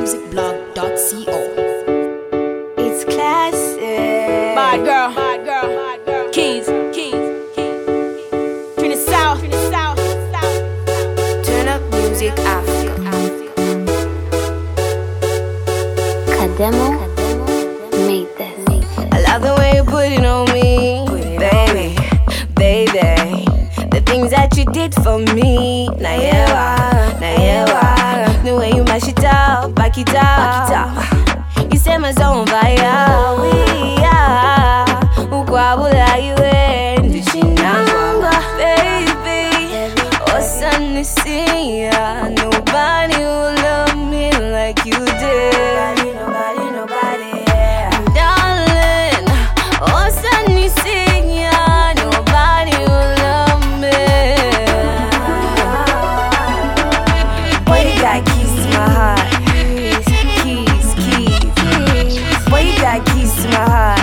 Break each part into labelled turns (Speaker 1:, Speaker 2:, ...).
Speaker 1: ZambianMusicBlog.co.
Speaker 2: It's classic.
Speaker 1: Bad girl, bad girl, bad girl. Keys. Turn it south,
Speaker 2: Turn up music Africa. Kademo made this. I love the way you put it on me, baby. The things that you did for me. Now the way you mash it up, back it up. You set my soul on fire. We are ukwabula iwe ndichinangwa, baby. Osanisia, nobody will love me like you did. Nobody. Darling, osanisia, nobody will love me. Boy, you got keys to my heart. Keys. Boy, you got keys to my heart.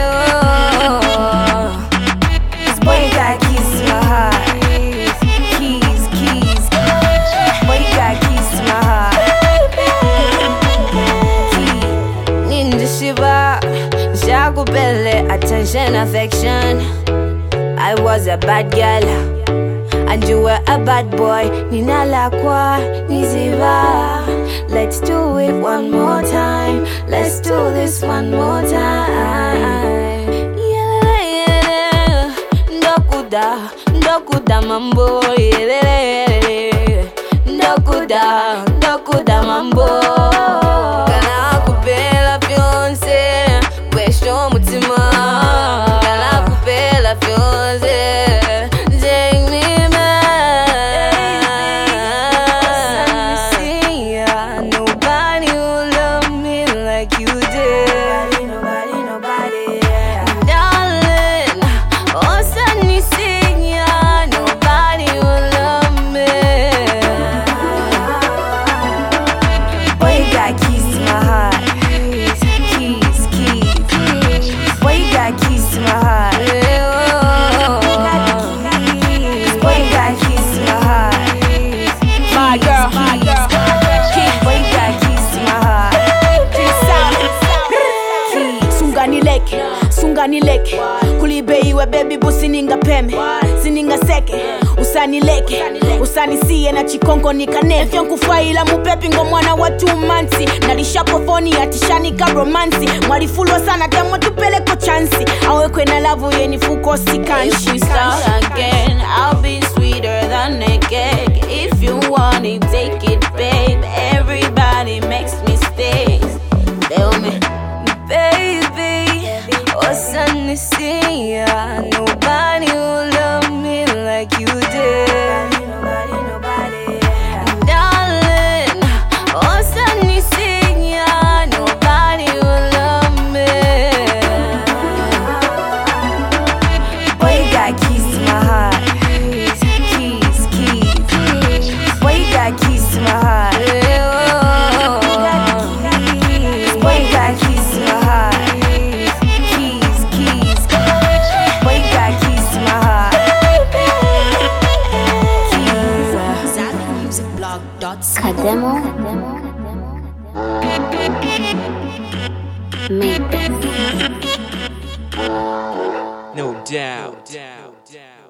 Speaker 2: This boy, you got keys to my heart. Keys. Boy, you got keys to my heart. Ninja Shiva, Jacobele, attention, affection. I was a bad girl, and you were a bad boy. Nina Lakwa, Niziva. Let's do it one more time. Let's do this one more time. Yeah. Ndokuda mambo. Yeah. Ndokuda mambo. Kana kupela fiance, question mutima. Kana kupela fiance.
Speaker 1: Sunganileke kulibeiwe baby busininga peme sininga seke usanisiye na chikongo nikane vyankufaila mupepi ngo mwana wa 2 months nalishapofoni atishanika romansi mwalifulo sana temo tupeleko chansi awekwe na lavu yeni fuko sikanshi. If we start again I'll be sweeter than a cake. If you want it take it babe. Everybody makes mistakes. Tell me baby, osanisia, nobody will love me like you did. Nobody. Darling, osanisia, nobody will love me. Boy, you got keys to my heart. Keys. Boy, you got keys to my heart. Boy, you got keys to my heart. Kademo made this.
Speaker 3: No doubt.